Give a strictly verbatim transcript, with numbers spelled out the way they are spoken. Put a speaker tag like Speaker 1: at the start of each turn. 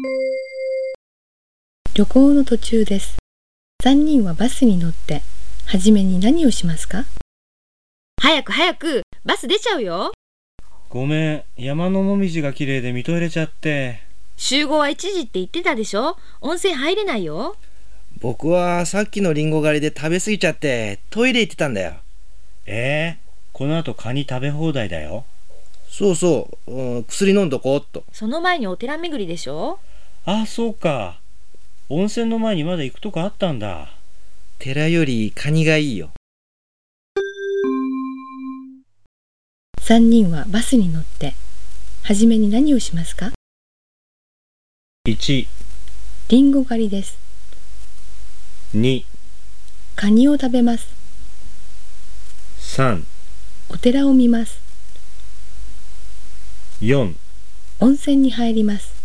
Speaker 1: 旅行の途中です。さんにんはバスに乗って、はじめに何をしますか？
Speaker 2: 早く早く、バス出ちゃうよ。
Speaker 3: ごめん、山のもみじが綺麗で見とれちゃって。
Speaker 2: 集合はいちじって言ってたでしょ。温泉入れないよ。
Speaker 4: 僕はさっきのリンゴ狩りで食べ過ぎちゃってトイレ行ってたんだよ。
Speaker 3: えー、この後カニ食べ放題だよ。
Speaker 4: そうそう、うん、薬飲んどこうっと。
Speaker 2: その前にお寺巡りでしょ。
Speaker 3: あ、そうか。温泉の前にまだ行くとこあったんだ。
Speaker 4: 寺よりカニがいいよ。
Speaker 1: さんにんはバスに乗って、はじめに何をしますか？
Speaker 3: いち、
Speaker 1: リンゴ狩りです。
Speaker 3: に、
Speaker 1: カニを食べます。
Speaker 3: さん、
Speaker 1: お寺を見ます。
Speaker 3: よん、
Speaker 1: 温泉に入ります。